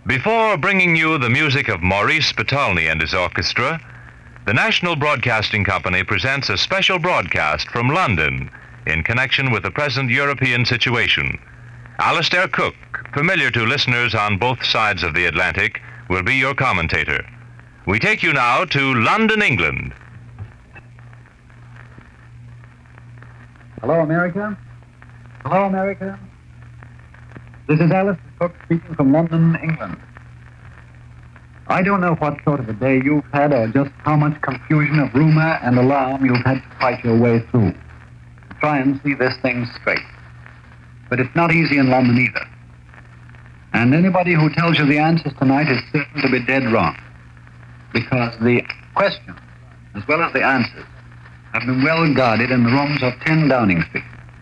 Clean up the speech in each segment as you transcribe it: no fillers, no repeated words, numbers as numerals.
Before bringing you the music of Maurice Spitalny and his orchestra, the National Broadcasting Company presents a special broadcast from London in connection with the present European situation. Alistair Cook, familiar to listeners on both sides of the Atlantic, will be your commentator. We take you now to London, England. Hello, America. Hello, America. This is Alistair Cook speaking from London, England. I don't know what sort of a day you've had or just how much confusion of rumor and alarm you've had to fight your way through to try and see this thing straight. But it's not easy in London either. And anybody who tells you the answers tonight is certain to be dead wrong, because the questions, as well as the answers, have been well guarded in the rooms of 10 Downing Street.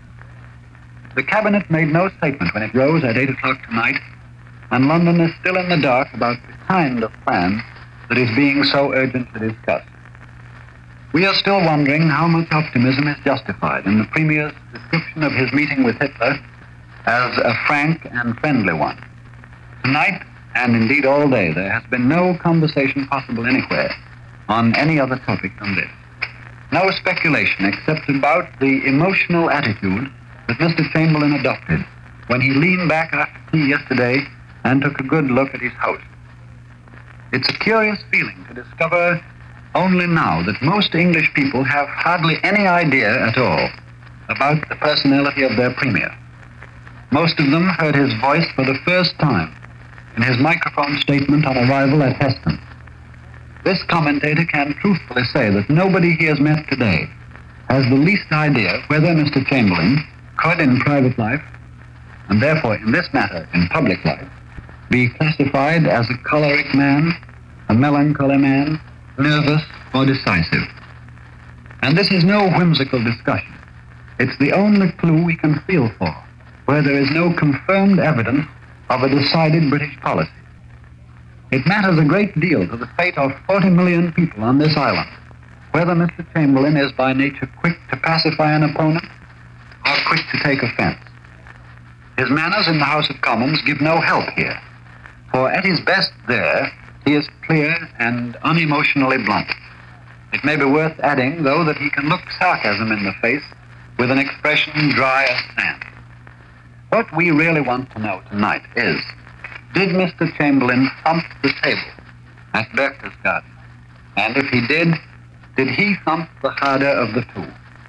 The Cabinet made no statement when it rose at 8 o'clock tonight, and London is still in the dark about the kind of plan that is being so urgently discussed. We are still wondering how much optimism is justified in the Premier's description of his meeting with Hitler as a frank and friendly one. Tonight, and indeed all day, there has been no conversation possible anywhere on any other topic than this. No speculation except about the emotional attitude that Mr. Chamberlain adopted when he leaned back after tea yesterday and took a good look at his host. It's a curious feeling to discover only now that most English people have hardly any idea at all about the personality of their Premier. Most of them heard his voice for the first time in his microphone statement on arrival at Heston. This commentator can truthfully say that nobody he has met today has the least idea whether Mr. Chamberlain could in private life, and therefore in this matter in public life, be classified as a choleric man, a melancholy man, nervous or decisive. And this is no whimsical discussion. It's the only clue we can feel for, where there is no confirmed evidence of a decided British policy. It matters a great deal to the fate of 40 million people on this island, whether Mr. Chamberlain is by nature quick to pacify an opponent or quick to take offense. His manners in the House of Commons give no help here, for at his best there, he is clear and unemotionally blunt. It may be worth adding, though, that he can look sarcasm in the face with an expression dry as sand. What we really want to know tonight is, did Mr. Chamberlain thump the table at Berchtesgaden? And if he did he thump the harder of the two?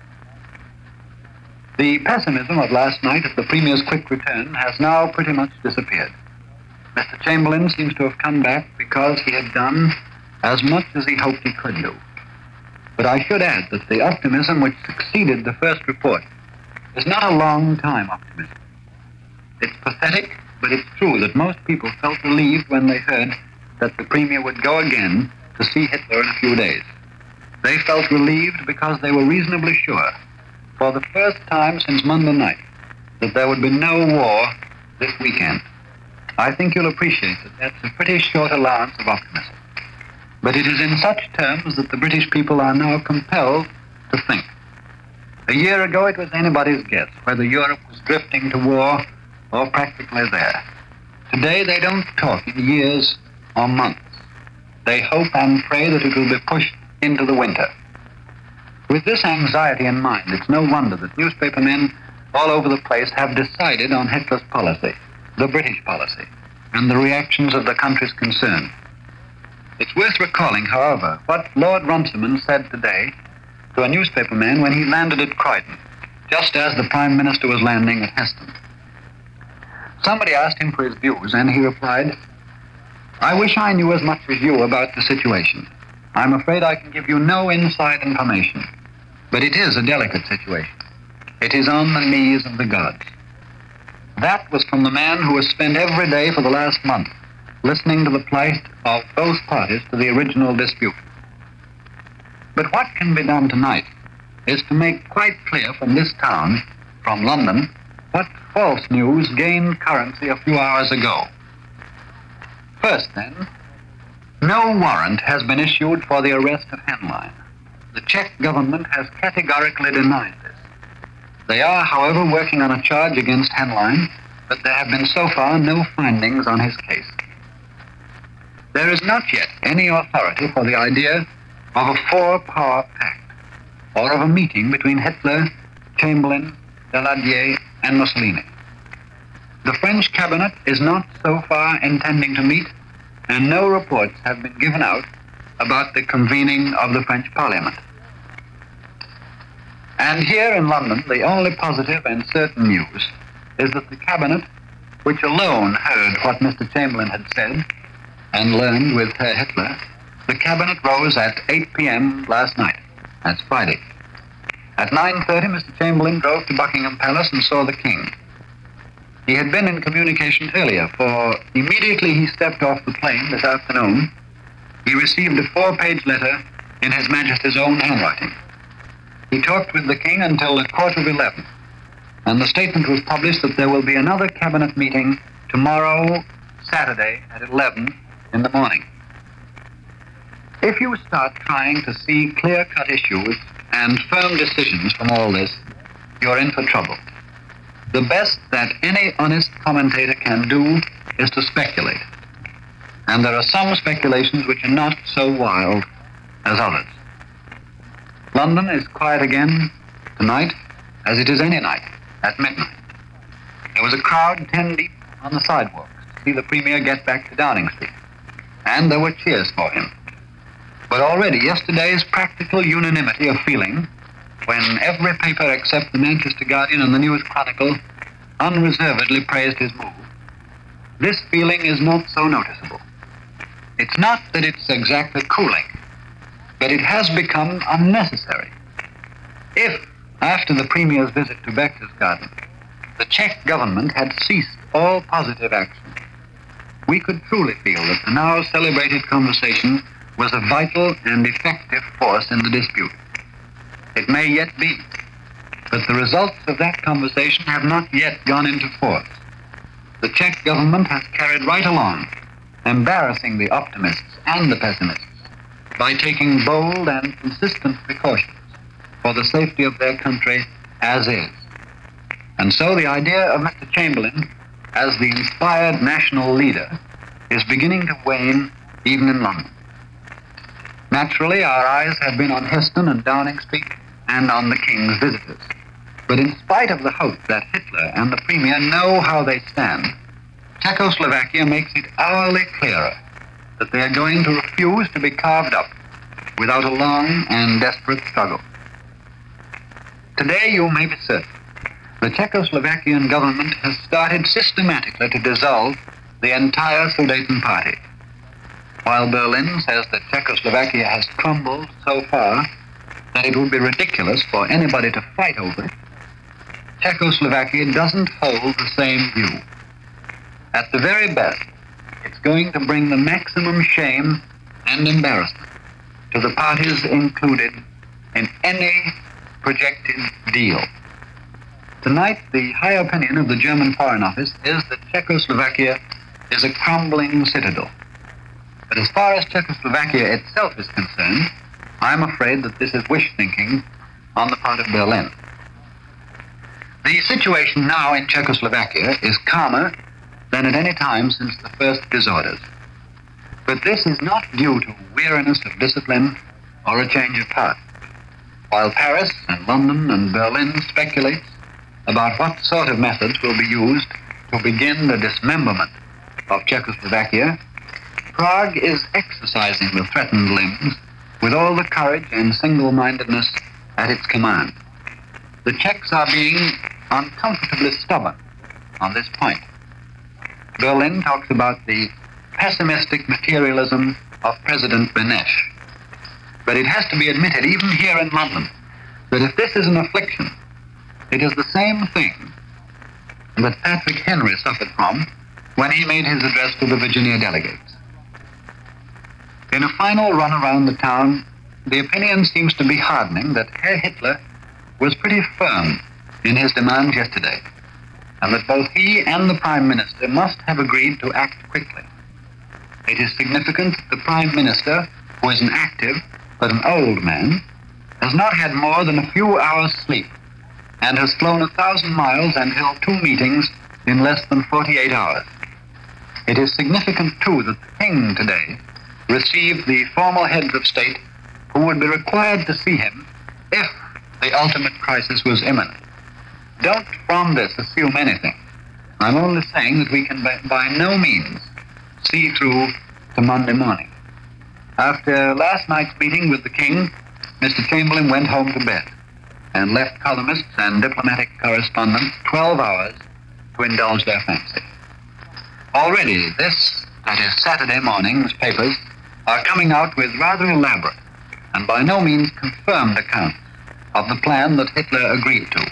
The pessimism of last night at the Premier's quick return has now pretty much disappeared. Mr. Chamberlain seems to have come back because he had done as much as he hoped he could do. But I should add that the optimism which succeeded the first report is not a long-time optimism. It's pathetic, but it's true that most people felt relieved when they heard that the Premier would go again to see Hitler in a few days. They felt relieved because they were reasonably sure, for the first time since Monday night, that there would be no war this weekend. I think you'll appreciate that that's a pretty short allowance of optimism. But it is in such terms that the British people are now compelled to think. A year ago it was anybody's guess whether Europe was drifting to war or practically there. Today they don't talk in years or months. They hope and pray that it will be pushed into the winter. With this anxiety in mind, it's no wonder that newspaper men all over the place have decided on Hitler's policy, the British policy, and the reactions of the countries concerned. It's worth recalling, however, what Lord Runciman said today to a newspaper man when he landed at Croydon, just as the Prime Minister was landing at Heston. Somebody asked him for his views, and he replied, "I wish I knew as much as you about the situation. I'm afraid I can give you no inside information. But it is a delicate situation. It is on the knees of the gods." That was from the man who has spent every day for the last month listening to the plight of both parties to the original dispute. But what can be done tonight is to make quite clear from this town, from London, what false news gained currency a few hours ago. First, then, no warrant has been issued for the arrest of Henlein. The Czech government has categorically denied this. They are, however, working on a charge against Henlein, but there have been so far no findings on his case. There is not yet any authority for the idea of a four-power pact, or of a meeting between Hitler, Chamberlain, Daladier, and Mussolini. The French cabinet is not so far intending to meet, and no reports have been given out about the convening of the French Parliament. And here in London, the only positive and certain news is that the cabinet, which alone heard what Mr. Chamberlain had said and learned with Herr Hitler, the cabinet rose at 8 p.m. last night. That's Friday. At 9:30, Mr. Chamberlain drove to Buckingham Palace and saw the King. He had been in communication earlier, for immediately he stepped off the plane this afternoon, he received a 4-page letter in His Majesty's own handwriting. He talked with the King until 11:15, and the statement was published that there will be another cabinet meeting tomorrow, Saturday, at 11 in the morning. If you start trying to see clear-cut issues and firm decisions from all this, you're in for trouble. The best that any honest commentator can do is to speculate. And there are some speculations which are not so wild as others. London is quiet again tonight, as it is any night, at midnight. There was a crowd 10 deep on the sidewalks to see the Premier get back to Downing Street, and there were cheers for him. But already yesterday's practical unanimity of feeling, when every paper except the Manchester Guardian and the News Chronicle unreservedly praised his move, this feeling is not so noticeable. It's not that it's exactly cooling, but it has become unnecessary. If, after the Premier's visit to Berchtesgaden, the Czech government had ceased all positive action, we could truly feel that the now celebrated conversation was a vital and effective force in the dispute. It may yet be, but the results of that conversation have not yet gone into force. The Czech government has carried right along, embarrassing the optimists and the pessimists by taking bold and consistent precautions for the safety of their country as is. And so the idea of Mr. Chamberlain as the inspired national leader is beginning to wane even in London. Naturally, our eyes have been on Heston and Downing Street and on the King's visitors. But in spite of the hope that Hitler and the Premier know how they stand, Czechoslovakia makes it hourly clearer that they are going to refuse to be carved up without a long and desperate struggle. Today, you may be certain, the Czechoslovakian government has started systematically to dissolve the entire Sudeten Party. While Berlin says that Czechoslovakia has crumbled so far that it would be ridiculous for anybody to fight over it, Czechoslovakia doesn't hold the same view. At the very best, it's going to bring the maximum shame and embarrassment to the parties included in any projected deal. Tonight, the high opinion of the German Foreign Office is that Czechoslovakia is a crumbling citadel. But as far as Czechoslovakia itself is concerned, I'm afraid that this is wish thinking on the part of Berlin. The situation now in Czechoslovakia is calmer than at any time since the first disorders. But this is not due to weariness of discipline or a change of heart. While Paris and London and Berlin speculate about what sort of methods will be used to begin the dismemberment of Czechoslovakia, Prague is exercising the threatened limbs with all the courage and single-mindedness at its command. The Czechs are being uncomfortably stubborn on this point. Berlin talks about the pessimistic materialism of President Beneš. But it has to be admitted, even here in London, that if this is an affliction, it is the same thing that Patrick Henry suffered from when he made his address to the Virginia delegates. In a final run around the town, the opinion seems to be hardening that Herr Hitler was pretty firm in his demands yesterday, and that both he and the Prime Minister must have agreed to act quickly. It is significant that the Prime Minister, who is an active but an old man, has not had more than a few hours' sleep and has flown 1,000 miles and held 2 meetings in less than 48 hours. It is significant, too, that the King today received the formal heads of state who would be required to see him if the ultimate crisis was imminent. Don't from this assume anything. I'm only saying that we can by no means see through to Monday morning. After last night's meeting with the King, Mr. Chamberlain went home to bed and left columnists and diplomatic correspondents 12 hours to indulge their fancy. Already that is Saturday morning's papers, are coming out with rather elaborate and by no means confirmed accounts of the plan that Hitler agreed to.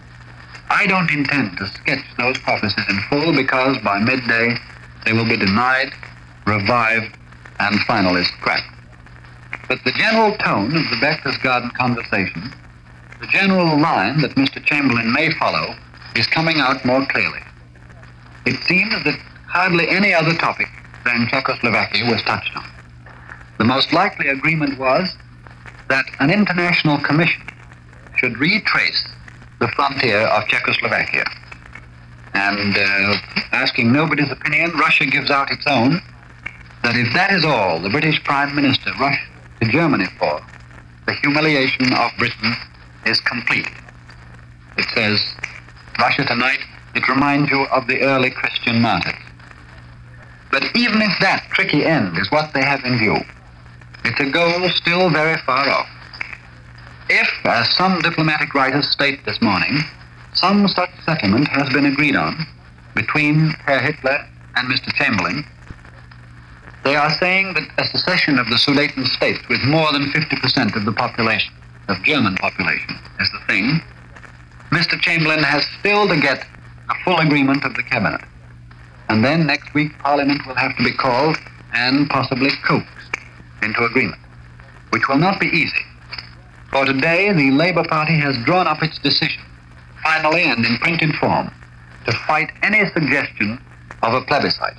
I don't intend to sketch those prophecies in full because by midday they will be denied, revived, and finally scrapped. But the general tone of the Berchtesgaden conversation, the general line that Mr. Chamberlain may follow, is coming out more clearly. It seems that hardly any other topic than Czechoslovakia was touched on. The most likely agreement was that an international commission should retrace the frontier of Czechoslovakia. And asking nobody's opinion, Russia gives out its own, that if that is all the British Prime Minister rushed to Germany for, the humiliation of Britain is complete. It says, Russia tonight, it reminds you of the early Christian martyrs. But even if that tricky end is what they have in view, it's a goal still very far off. If, as some diplomatic writers state this morning, some such settlement has been agreed on between Herr Hitler and Mr. Chamberlain, they are saying that a secession of the Sudeten states with more than 50% of the population, of German population, is the thing. Mr. Chamberlain has still to get a full agreement of the cabinet. And then next week Parliament will have to be called and possibly coaxed into agreement, which will not be easy. For today, the Labour Party has drawn up its decision, finally and in printed form, to fight any suggestion of a plebiscite.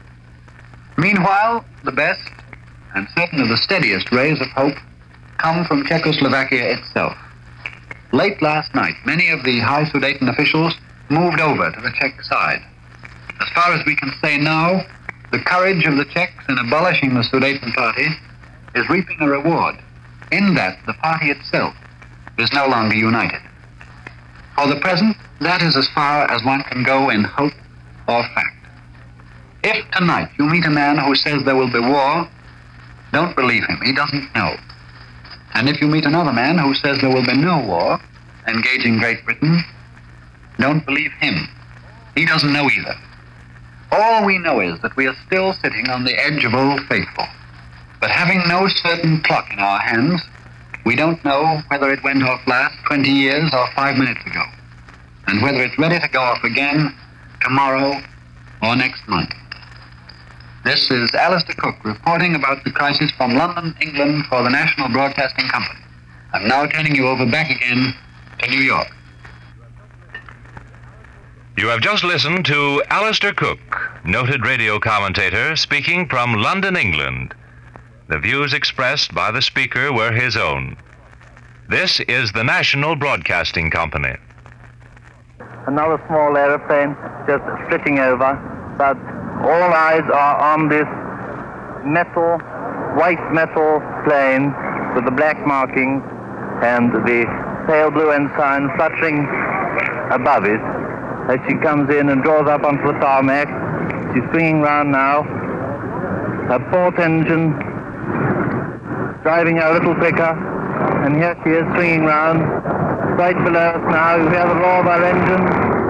Meanwhile, the best and certainly the steadiest rays of hope come from Czechoslovakia itself. Late last night, many of the High Sudeten officials moved over to the Czech side. As far as we can say now, the courage of the Czechs in abolishing the Sudeten party is reaping a reward, in that the party itself is no longer united. For the present, that is as far as one can go in hope or fact. If tonight you meet a man who says there will be war, don't believe him, he doesn't know. And if you meet another man who says there will be no war engaging Great Britain, don't believe him, he doesn't know either. All we know is that we are still sitting on the edge of Old Faithful. But having no certain clock in our hands, we don't know whether it went off last 20 years or 5 minutes ago, and whether it's ready to go off again tomorrow or next month. This is Alistair Cook reporting about the crisis from London, England for the National Broadcasting Company. I'm now turning you over back again to New York. You have just listened to Alistair Cook, noted radio commentator, speaking from London, England. The views expressed by the speaker were his own. This is the National Broadcasting Company. Another small aeroplane just flitting over, but all eyes are on this white metal plane with the black markings and the pale blue ensign fluttering above it as she comes in and draws up onto the tarmac. She's swinging round now. Her port engine driving a little quicker, and here she is swinging round right below us now. You hear the roar of our engine.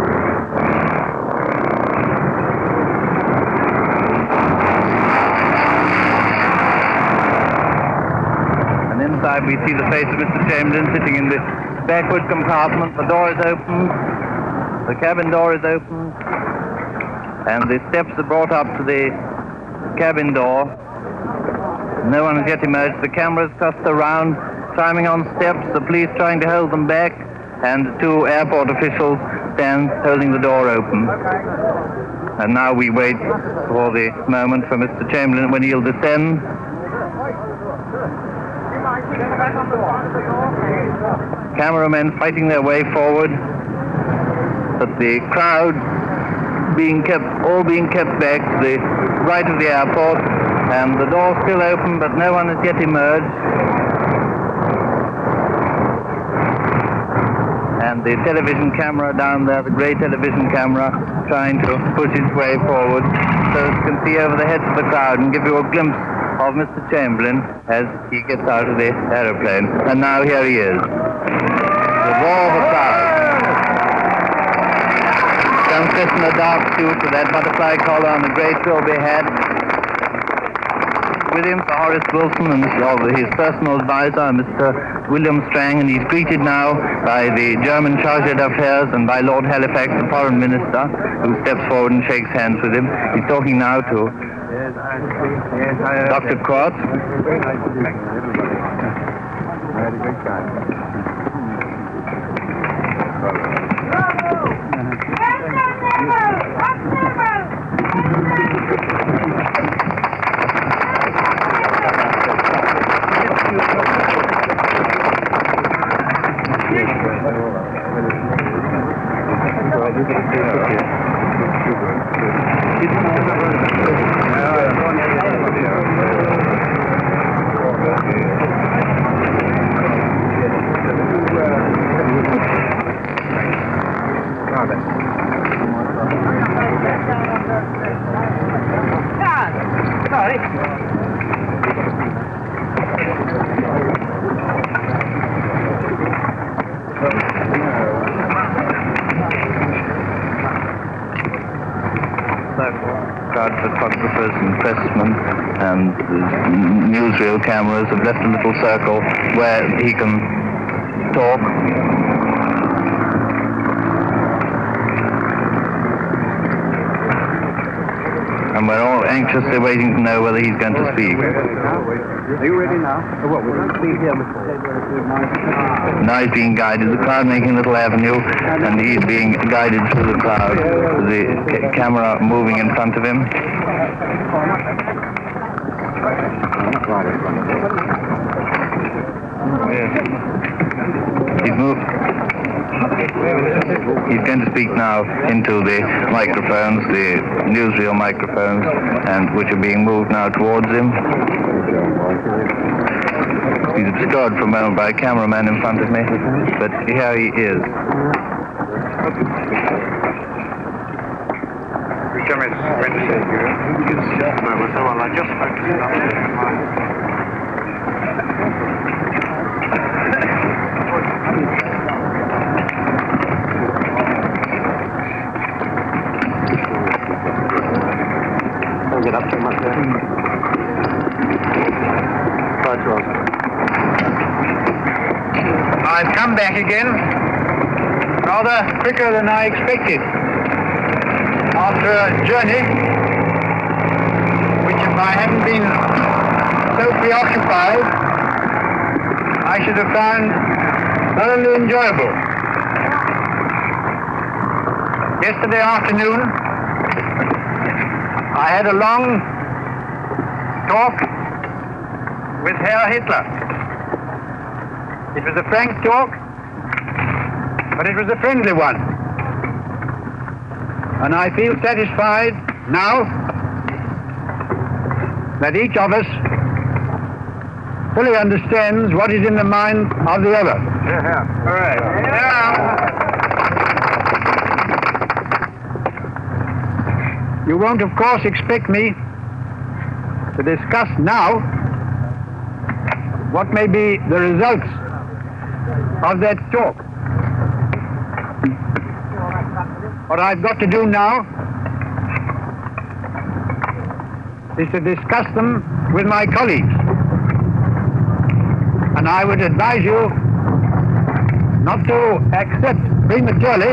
And inside we see the face of Mr. Chamberlain sitting in the backward compartment. The door is open, the cabin door is open, and the steps are brought up to the cabin door. No one has yet emerged. The cameras cluster around, climbing on steps, the police trying to hold them back, and 2 airport officials stand holding the door open. And now we wait for the moment for Mr. Chamberlain when he'll descend. Cameramen fighting their way forward, but the crowd all being kept back to the right of the airport, and the door still open, but no one has yet emerged. And the television camera down there, the grey television camera, trying to push its way forward so it can see over the heads of the crowd and give you a glimpse of Mr. Chamberlain as he gets out of the aeroplane. And now here he is. The roar of a crowd. Some dressed in a dark suit with that butterfly collar and a grey trilby hat. With him for Horace Wilson and his personal advisor, Mr. William Strang, and he's greeted now by the German Charge d'Affaires and by Lord Halifax, the Foreign Minister, who steps forward and shakes hands with him. He's talking now to Dr. Quartz. Photographers and pressmen and newsreel cameras have left a little circle where he can talk. And we're all anxiously waiting to know whether he's going to speak. Are you ready now? What, we don't speak here, Mr. Now he's being guided, the crowd making a little avenue, and he's being guided through the crowd, the camera moving in front of him. He's going to speak now into the microphones, the newsreel microphones, and which are being moved now towards him. He's obscured for a moment by a cameraman in front of me, but here he is. Don't get up too much there. I've come back again, rather quicker than I expected. After a journey, which if I hadn't been so preoccupied, I should have found thoroughly enjoyable. Yesterday afternoon, I had a long talk with Herr Hitler. It was a frank talk, but it was a friendly one. And I feel satisfied now that each of us fully understands what is in the mind of the other. Yeah. All right. Yeah. You won't, of course, expect me to discuss now what may be the results of that talk. What I've got to do now is to discuss them with my colleagues. And I would advise you not to accept prematurely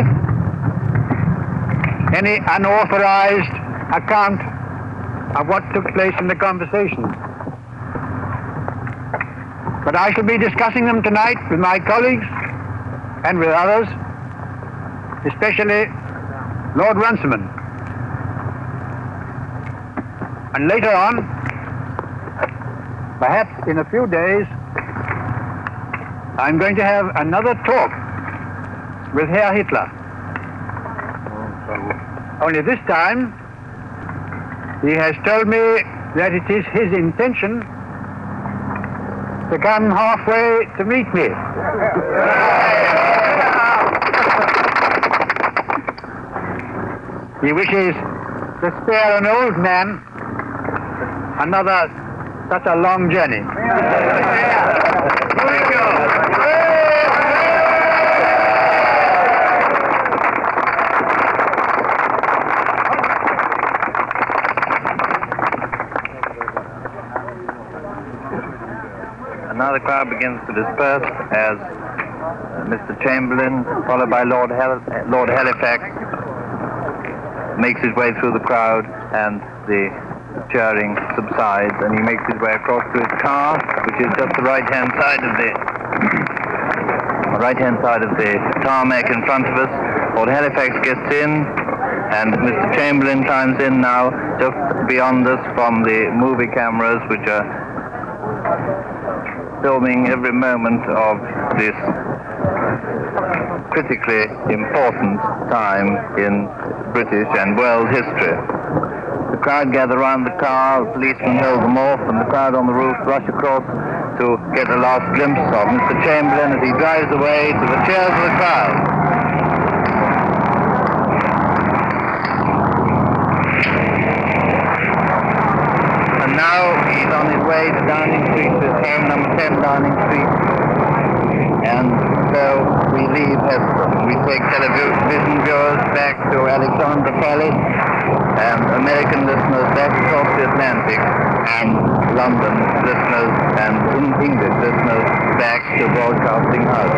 any unauthorized account of what took place in the conversation. But I shall be discussing them tonight with my colleagues and with others, especially Lord Runciman. And later on, perhaps in a few days, I'm going to have another talk with Herr Hitler. Only this time, he has told me that it is his intention to come halfway to meet me. He wishes to spare an old man another such a long journey. And now the crowd begins to disperse as Mr. Chamberlain, followed by Lord Halifax, makes his way through the crowd, and the cheering subsides, and he makes his way across to his car, which is just the right-hand side of the tarmac in front of us. Lord Halifax gets in, and Mr. Chamberlain climbs in now, just beyond us from the movie cameras, which are filming every moment of this critically important time in British and world history. The crowd gather around the car, the policemen hold them off, and the crowd on the roof rush across to get a last glimpse of Mr. Chamberlain as he drives away to the cheers of the crowd. And now he's on his way to Downing Street, to his home, number 10 Downing Street. And so we leave Heston. We take television viewers back to Alexandra Palace, and American listeners back across the Atlantic, and London listeners and English listeners back to Broadcasting House.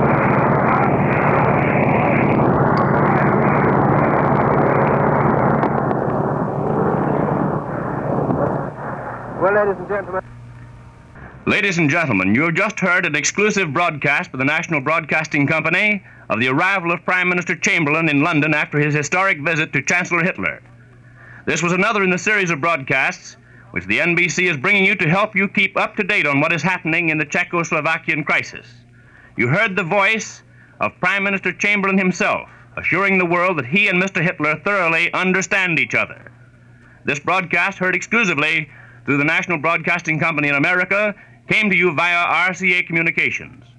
Well, ladies and gentlemen. Ladies and gentlemen, you have just heard an exclusive broadcast by the National Broadcasting Company of the arrival of Prime Minister Chamberlain in London after his historic visit to Chancellor Hitler. This was another in the series of broadcasts which the NBC is bringing you to help you keep up to date on what is happening in the Czechoslovakian crisis. You heard the voice of Prime Minister Chamberlain himself, assuring the world that he and Mr. Hitler thoroughly understand each other. This broadcast, heard exclusively through the National Broadcasting Company in America, came to you via RCA Communications.